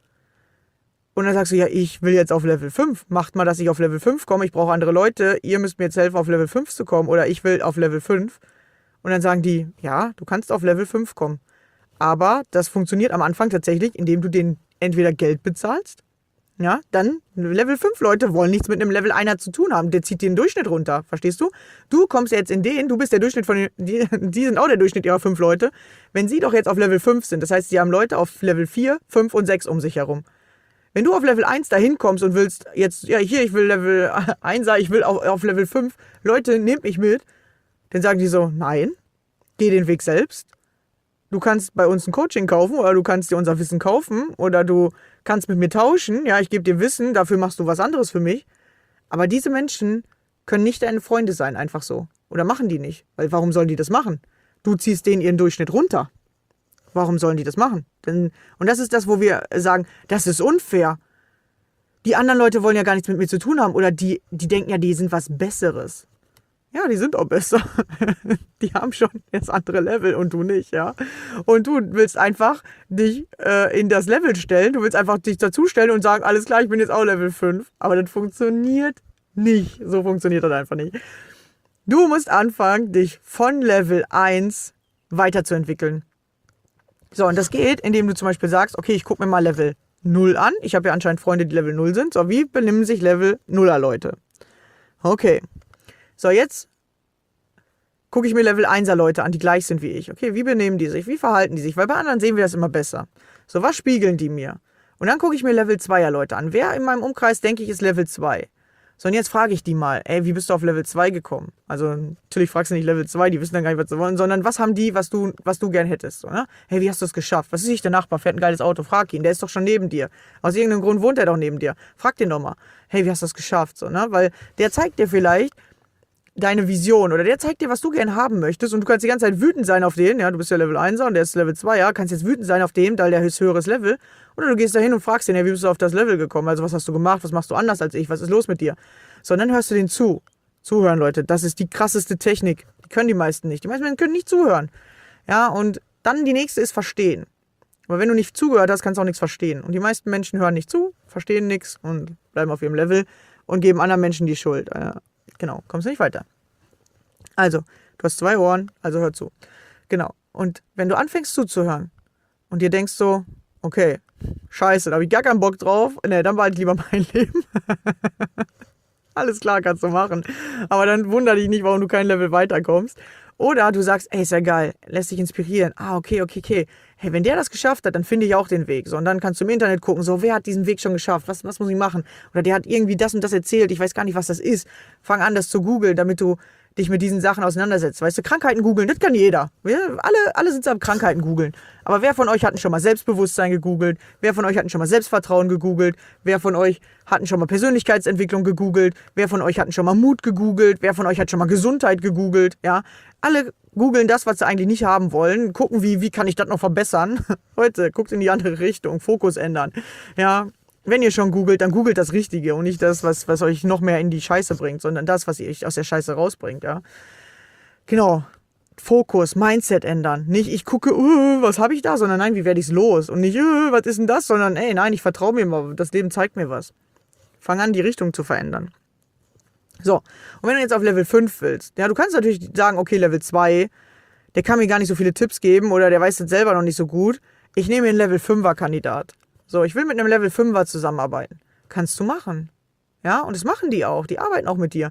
Und dann sagst du, ja, ich will jetzt auf Level 5. Macht mal, dass ich auf Level 5 komme. Ich brauche andere Leute. Ihr müsst mir jetzt helfen, auf Level 5 zu kommen. Oder ich will auf Level 5. Und dann sagen die, ja, du kannst auf Level 5 kommen. Aber das funktioniert am Anfang tatsächlich, indem du denen entweder Geld bezahlst. Ja, dann Level 5 Leute wollen nichts mit einem Level 1er zu tun haben. Der zieht den Durchschnitt runter. Verstehst du? Du kommst jetzt in den, du bist der Durchschnitt von den, die sind auch der Durchschnitt ihrer 5 Leute. Wenn sie doch jetzt auf Level 5 sind, das heißt, sie haben Leute auf Level 4, 5 und 6 um sich herum. Wenn du auf Level 1 dahin kommst und willst jetzt, ja hier, ich will Level 1er, ich will auf Level 5, Leute, nehmt mich mit, dann sagen die so, nein, geh den Weg selbst. Du kannst bei uns ein Coaching kaufen oder du kannst dir unser Wissen kaufen oder du kannst mit mir tauschen. Ja, ich gebe dir Wissen, dafür machst du was anderes für mich. Aber diese Menschen können nicht deine Freunde sein, einfach so. Oder machen die nicht. Weil warum sollen die das machen? Du ziehst denen ihren Durchschnitt runter. Warum sollen die das machen? Und das ist das, wo wir sagen, das ist unfair. Die anderen Leute wollen ja gar nichts mit mir zu tun haben. Oder die denken ja, die sind was Besseres. Ja, die sind auch besser. Die haben schon das andere Level und du nicht, ja. Und du willst einfach dich in das Level stellen. Du willst einfach dich dazustellen und sagen, alles klar, ich bin jetzt auch Level 5. Aber das funktioniert nicht. So funktioniert das einfach nicht. Du musst anfangen, dich von Level 1 weiterzuentwickeln. So, und das geht, indem du zum Beispiel sagst, okay, ich gucke mir mal Level 0 an. Ich habe ja anscheinend Freunde, die Level 0 sind. So, wie benehmen sich Level 0er Leute? Okay. So, jetzt gucke ich mir Level 1er Leute an, die gleich sind wie ich. Okay, wie benehmen die sich? Wie verhalten die sich? Weil bei anderen sehen wir das immer besser. So, was spiegeln die mir? Und dann gucke ich mir Level 2er Leute an. Wer in meinem Umkreis, denke ich, ist Level 2? So, und jetzt frage ich die mal, ey, wie bist du auf Level 2 gekommen? Also, natürlich fragst du nicht Level 2, die wissen dann gar nicht, was sie wollen, sondern was haben die, was du gern hättest? So, ne? Hey, wie hast du es geschafft? Was ist nicht der Nachbar, fährt ein geiles Auto, frag ihn, der ist doch schon neben dir. Aus irgendeinem Grund wohnt er doch neben dir. Frag den doch mal, hey, wie hast du es geschafft? So, ne? Weil der zeigt dir vielleicht deine Vision oder der zeigt dir, was du gern haben möchtest und du kannst die ganze Zeit wütend sein auf den, ja, du bist ja Level 1er und der ist Level 2er, kannst jetzt wütend sein auf den, weil der ist höheres Level, oder du gehst da hin und fragst den, ja, wie bist du auf das Level gekommen, also was hast du gemacht, was machst du anders als ich, was ist los mit dir? So, und dann hörst du den zu. Zuhören, Leute, das ist die krasseste Technik, die können die meisten nicht, die meisten Menschen können nicht zuhören, ja, und dann die nächste ist verstehen, aber wenn du nicht zugehört hast, kannst du auch nichts verstehen und die meisten Menschen hören nicht zu, verstehen nichts und bleiben auf ihrem Level und geben anderen Menschen die Schuld, genau, kommst du nicht weiter. Also, du hast 2 Ohren, also hör zu. Genau. Und wenn du anfängst zuzuhören und dir denkst so, okay, scheiße, da habe ich gar keinen Bock drauf, ne, dann behalte ich lieber mein Leben. Alles klar, kannst du machen. Aber dann wundere dich nicht, warum du kein Level weiterkommst. Oder du sagst, ey, ist ja geil, lässt dich inspirieren. Okay. Hey, wenn der das geschafft hat, dann finde ich auch den Weg. So, und dann kannst du im Internet gucken, so, wer hat diesen Weg schon geschafft? Was muss ich machen? Oder der hat irgendwie das und das erzählt, ich weiß gar nicht, was das ist. Fang an, das zu googeln, damit du dich mit diesen Sachen auseinandersetzt. Weißt du, Krankheiten googeln, das kann jeder. Alle sind am Krankheiten googeln. Aber wer von euch hat schon mal Selbstbewusstsein gegoogelt? Wer von euch hat schon mal Selbstvertrauen gegoogelt? Wer von euch hat schon mal Persönlichkeitsentwicklung gegoogelt? Wer von euch hat schon mal Mut gegoogelt? Wer von euch hat schon mal Gesundheit gegoogelt? Ja, alle googeln das, was sie eigentlich nicht haben wollen. Gucken, wie kann ich das noch verbessern? Leute, guckt in die andere Richtung. Fokus ändern. Ja, wenn ihr schon googelt, dann googelt das Richtige und nicht das, was euch noch mehr in die Scheiße bringt, sondern das, was ihr euch aus der Scheiße rausbringt, ja. Genau. Fokus, Mindset ändern. Nicht, ich gucke, was habe ich da, sondern nein, wie werde ich es los? Und nicht, was ist denn das, sondern, ey, nein, ich vertraue mir mal, das Leben zeigt mir was. Fang an, die Richtung zu verändern. So, und wenn du jetzt auf Level 5 willst, ja, du kannst natürlich sagen, okay, Level 2, der kann mir gar nicht so viele Tipps geben oder der weiß das selber noch nicht so gut. Ich nehme mir einen Level 5er Kandidat. So, ich will mit einem Level 5er zusammenarbeiten. Kannst du machen. Ja, und das machen die auch. Die arbeiten auch mit dir.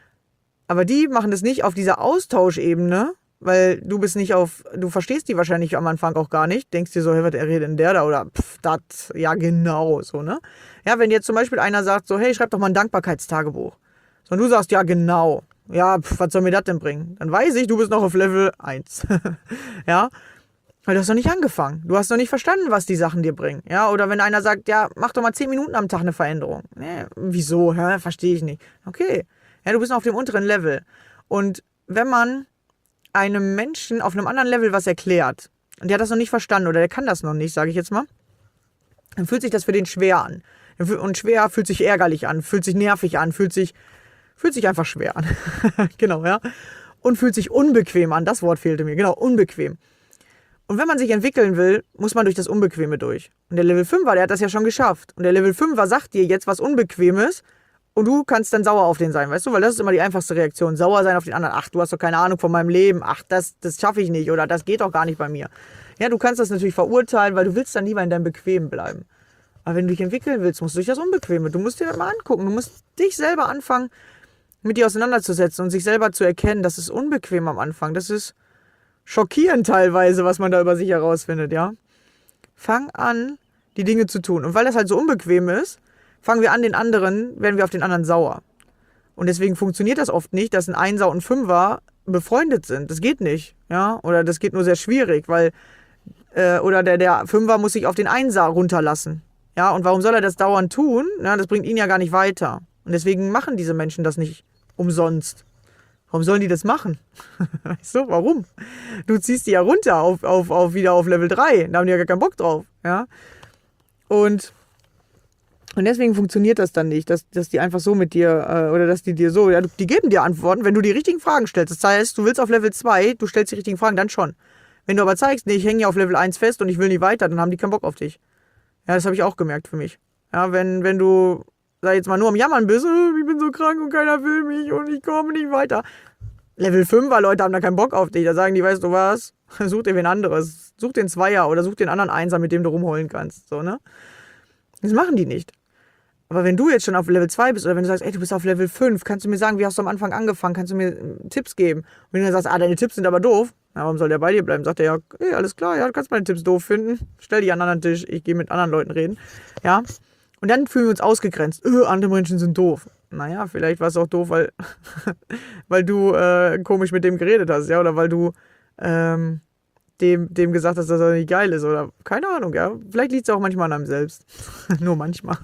Aber die machen das nicht auf dieser Austauschebene, weil du verstehst die wahrscheinlich am Anfang auch gar nicht. Denkst dir so, hey, was redet denn der da? Oder, das, ja genau, so, ne? Ja, wenn jetzt zum Beispiel einer sagt so, hey, schreib doch mal ein Dankbarkeitstagebuch. So, und du sagst, ja genau. Ja, was soll mir das denn bringen? Dann weiß ich, du bist noch auf Level 1. Ja, weil du hast noch nicht angefangen. Du hast noch nicht verstanden, was die Sachen dir bringen. Ja, oder wenn einer sagt, ja, mach doch mal 10 Minuten am Tag eine Veränderung. Nee, wieso? Ja, verstehe ich nicht. Okay. Ja, du bist noch auf dem unteren Level. Und wenn man einem Menschen auf einem anderen Level was erklärt, und der hat das noch nicht verstanden oder der kann das noch nicht, sage ich jetzt mal, dann fühlt sich das für den schwer an. Und schwer fühlt sich ärgerlich an, fühlt sich nervig an, fühlt sich einfach schwer an. Genau, ja. Und fühlt sich unbequem an. Das Wort fehlte mir. Genau, unbequem. Und wenn man sich entwickeln will, muss man durch das Unbequeme durch. Und der Level 5er, der hat das ja schon geschafft. Und der Level 5er sagt dir jetzt was Unbequemes und du kannst dann sauer auf den sein, weißt du? Weil das ist immer die einfachste Reaktion. Sauer sein auf den anderen. Ach, du hast doch keine Ahnung von meinem Leben. Ach, das schaffe ich nicht oder das geht doch gar nicht bei mir. Ja, du kannst das natürlich verurteilen, weil du willst dann lieber in deinem Bequemen bleiben. Aber wenn du dich entwickeln willst, musst du durch das Unbequeme. Du musst dir das mal angucken. Du musst dich selber anfangen, mit dir auseinanderzusetzen und sich selber zu erkennen. Das ist unbequem am Anfang. Das ist schockierend teilweise, was man da über sich herausfindet, ja. Fang an, die Dinge zu tun. Und weil das halt so unbequem ist, fangen wir an, werden wir auf den anderen sauer. Und deswegen funktioniert das oft nicht, dass ein Einser und ein Fünfer befreundet sind. Das geht nicht, ja. Oder das geht nur sehr schwierig, weil, oder der Fünfer muss sich auf den Einser runterlassen. Ja, und warum soll er das dauernd tun? Ja, das bringt ihn ja gar nicht weiter. Und deswegen machen diese Menschen das nicht umsonst. Warum sollen die das machen? Weißt du, warum? Du ziehst die ja runter wieder auf Level 3. Da haben die ja gar keinen Bock drauf. Ja? Und deswegen funktioniert das dann nicht, dass die einfach so mit dir, oder dass die dir so, ja, die geben dir Antworten, wenn du die richtigen Fragen stellst. Das heißt, du willst auf Level 2, du stellst die richtigen Fragen, dann schon. Wenn du aber zeigst, nee, ich hänge ja auf Level 1 fest und ich will nie weiter, dann haben die keinen Bock auf dich. Ja, das habe ich auch gemerkt für mich. Ja, wenn du, sag jetzt mal, nur am Jammern bist, ich bin so krank und keiner will mich und ich komme nicht weiter. Level 5er Leute haben da keinen Bock auf dich. Da sagen die, weißt du was, such dir wen anderes. Such den Zweier oder such den anderen Einser, mit dem du rumheulen kannst. So, ne? Das machen die nicht. Aber wenn du jetzt schon auf Level 2 bist oder wenn du sagst, ey, du bist auf Level 5, kannst du mir sagen, wie hast du am Anfang angefangen? Kannst du mir Tipps geben? Und wenn du dann sagst, deine Tipps sind aber doof, na, warum soll der bei dir bleiben? Sagt er, ja, ey, alles klar, ja, du kannst meine Tipps doof finden. Stell dich an einen anderen Tisch, ich gehe mit anderen Leuten reden. Ja, und dann fühlen wir uns ausgegrenzt. Andere Menschen sind doof. Naja, vielleicht war es auch doof, weil du komisch mit dem geredet hast, ja, oder weil du dem gesagt hast, dass er nicht geil ist, oder keine Ahnung, ja. Vielleicht liegt es auch manchmal an einem selbst. Nur manchmal.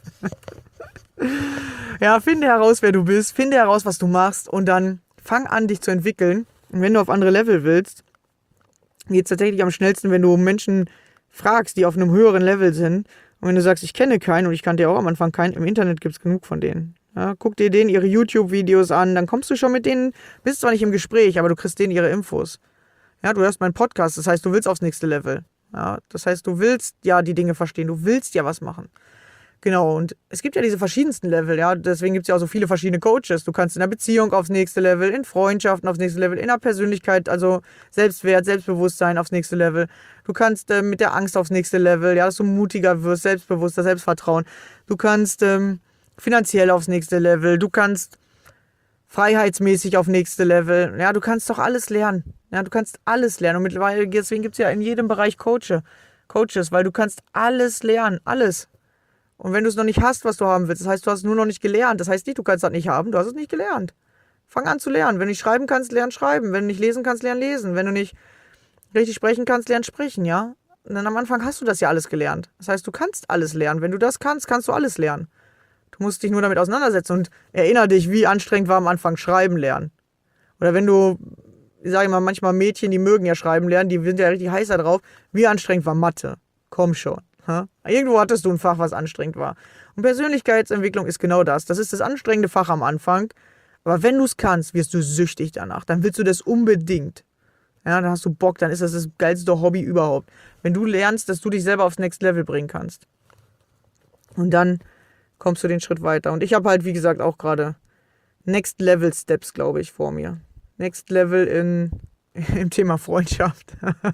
Ja, finde heraus, wer du bist, finde heraus, was du machst und dann fang an, dich zu entwickeln. Und wenn du auf andere Level willst, geht es tatsächlich am schnellsten, wenn du Menschen fragst, die auf einem höheren Level sind. Und wenn du sagst, ich kenne keinen und ich kannte ja auch am Anfang keinen, im Internet gibt es genug von denen. Ja, guck dir denen ihre YouTube-Videos an, dann kommst du schon mit denen, bist zwar nicht im Gespräch, aber du kriegst denen ihre Infos. Ja, du hörst meinen Podcast, das heißt, du willst aufs nächste Level. Ja, das heißt, du willst ja die Dinge verstehen, du willst ja was machen. Genau, und es gibt ja diese verschiedensten Level, ja, deswegen gibt es ja auch so viele verschiedene Coaches. Du kannst in der Beziehung aufs nächste Level, in Freundschaften aufs nächste Level, in der Persönlichkeit, also Selbstwert, Selbstbewusstsein aufs nächste Level. Du kannst mit der Angst aufs nächste Level, ja, dass du mutiger wirst, selbstbewusster, Selbstvertrauen. Du kannst finanziell aufs nächste Level, du kannst freiheitsmäßig auf nächste Level. Ja, du kannst doch alles lernen. Ja, du kannst alles lernen. Und mittlerweile, deswegen gibt es ja in jedem Bereich Coaches, weil du kannst alles lernen, alles. Und wenn du es noch nicht hast, was du haben willst, das heißt, du hast es nur noch nicht gelernt. Das heißt nicht, du kannst das nicht haben, du hast es nicht gelernt. Fang an zu lernen. Wenn du nicht schreiben kannst, lern schreiben. Wenn du nicht lesen kannst, lern lesen. Wenn du nicht richtig sprechen kannst, lern sprechen, ja. Und dann am Anfang hast du das ja alles gelernt. Das heißt, du kannst alles lernen. Wenn du das kannst, kannst du alles lernen. Du musst dich nur damit auseinandersetzen und erinnere dich, wie anstrengend war am Anfang Schreiben lernen. Oder wenn du, ich sage mal, manchmal Mädchen, die mögen ja Schreiben lernen, die sind ja richtig heiß da drauf. Wie anstrengend war Mathe? Komm schon. Irgendwo hattest du ein Fach, was anstrengend war. Und Persönlichkeitsentwicklung ist genau das. Das ist das anstrengende Fach am Anfang. Aber wenn du es kannst, wirst du süchtig danach. Dann willst du das unbedingt. Ja, dann hast du Bock, dann ist das das geilste Hobby überhaupt. Wenn du lernst, dass du dich selber aufs Next Level bringen kannst. Und dann kommst du den Schritt weiter. Und ich habe halt, wie gesagt, auch gerade Next Level Steps, glaube ich, vor mir. Next Level im Thema Freundschaft.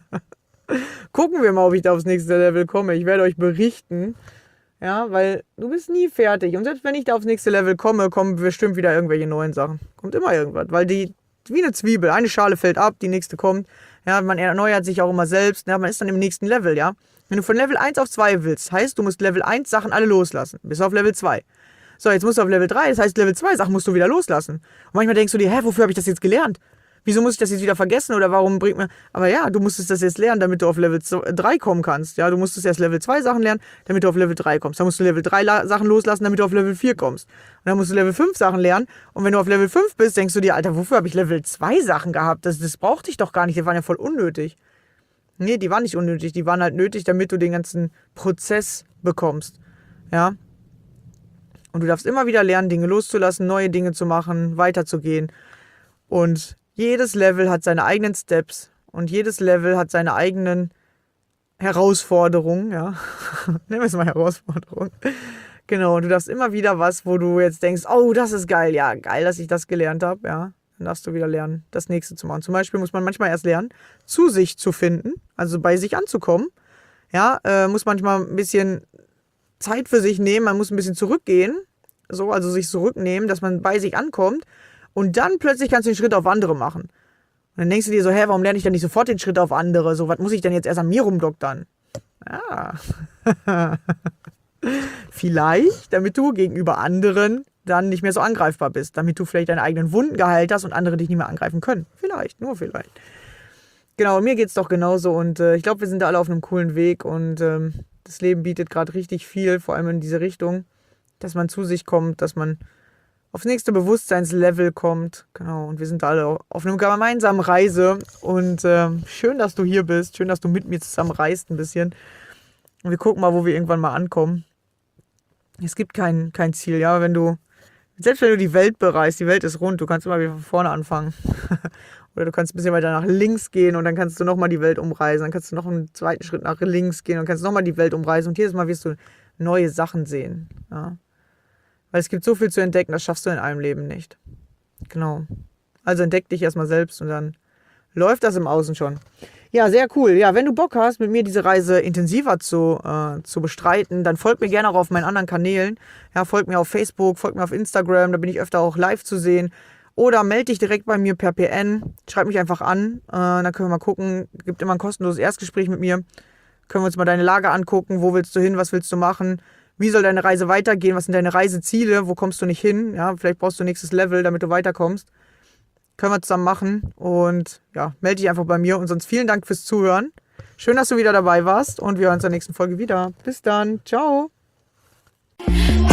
Gucken wir mal, ob ich da aufs nächste Level komme. Ich werde euch berichten. Ja, weil du bist nie fertig. Und selbst wenn ich da aufs nächste Level komme, kommen bestimmt wieder irgendwelche neuen Sachen. Kommt immer irgendwas. Weil wie eine Zwiebel. Eine Schale fällt ab, die nächste kommt. Ja, man erneuert sich auch immer selbst. Ja, man ist dann im nächsten Level, ja. Wenn du von Level 1 auf 2 willst, heißt, du musst Level 1 Sachen alle loslassen. Bis auf Level 2. So, jetzt musst du auf Level 3. Das heißt, Level 2 Sachen musst du wieder loslassen. Und manchmal denkst du dir, wofür habe ich das jetzt gelernt? Wieso muss ich das jetzt wieder vergessen oder warum bringt mir... Aber ja, du musstest das jetzt lernen, damit du auf Level 3 kommen kannst. Ja, du musstest erst Level 2 Sachen lernen, damit du auf Level 3 kommst. Dann musst du Level 3 Sachen loslassen, damit du auf Level 4 kommst. Und dann musst du Level 5 Sachen lernen. Und wenn du auf Level 5 bist, denkst du dir, Alter, wofür habe ich Level 2 Sachen gehabt? Das brauchte ich doch gar nicht. Die waren ja voll unnötig. Nee, die waren nicht unnötig. Die waren halt nötig, damit du den ganzen Prozess bekommst. Ja. Und du darfst immer wieder lernen, Dinge loszulassen, neue Dinge zu machen, weiterzugehen. Und jedes Level hat seine eigenen Steps und jedes Level hat seine eigenen Herausforderungen, ja. Nehmen wir es mal Herausforderung. Genau, und du darfst immer wieder was, wo du jetzt denkst, oh, das ist geil, ja, geil, dass ich das gelernt habe, ja. Dann darfst du wieder lernen, das nächste zu machen. Zum Beispiel muss man manchmal erst lernen, zu sich zu finden, also bei sich anzukommen. Ja, muss manchmal ein bisschen Zeit für sich nehmen, man muss ein bisschen zurückgehen, so, also sich zurücknehmen, dass man bei sich ankommt. Und dann plötzlich kannst du den Schritt auf andere machen. Und dann denkst du dir so, warum lerne ich dann nicht sofort den Schritt auf andere? So, was muss ich denn jetzt erst an mir rumdoktern? Ja. Vielleicht, damit du gegenüber anderen dann nicht mehr so angreifbar bist. Damit du vielleicht deine eigenen Wunden geheilt hast und andere dich nicht mehr angreifen können. Vielleicht, nur vielleicht. Genau, und mir geht's doch genauso. Und ich glaube, wir sind da alle auf einem coolen Weg. Und das Leben bietet gerade richtig viel, vor allem in diese Richtung. Dass man zu sich kommt, dass man aufs nächste Bewusstseinslevel kommt. Genau, und wir sind alle auf einer gemeinsamen Reise. Und schön, dass du hier bist. Schön, dass du mit mir zusammen reist ein bisschen. Und wir gucken mal, wo wir irgendwann mal ankommen. Es gibt kein Ziel, ja. Selbst wenn du die Welt bereist, die Welt ist rund, du kannst immer wieder von vorne anfangen. Oder du kannst ein bisschen weiter nach links gehen und dann kannst du nochmal die Welt umreisen. Dann kannst du noch einen zweiten Schritt nach links gehen und kannst nochmal die Welt umreisen. Und jedes Mal wirst du neue Sachen sehen, ja. Weil es gibt so viel zu entdecken, das schaffst du in einem Leben nicht. Genau. Also entdeck dich erstmal selbst und dann läuft das im Außen schon. Ja, sehr cool. Ja, wenn du Bock hast, mit mir diese Reise intensiver zu bestreiten, dann folg mir gerne auch auf meinen anderen Kanälen. Ja, folg mir auf Facebook, folg mir auf Instagram, da bin ich öfter auch live zu sehen. Oder melde dich direkt bei mir per PN. Schreib mich einfach an, dann können wir mal gucken. Gibt immer ein kostenloses Erstgespräch mit mir. Können wir uns mal deine Lage angucken. Wo willst du hin? Was willst du machen? Wie soll deine Reise weitergehen? Was sind deine Reiseziele? Wo kommst du nicht hin? Ja, vielleicht brauchst du nächstes Level, damit du weiterkommst. Können wir zusammen machen. Und ja, melde dich einfach bei mir. Und sonst vielen Dank fürs Zuhören. Schön, dass du wieder dabei warst. Und wir hören uns in der nächsten Folge wieder. Bis dann. Ciao.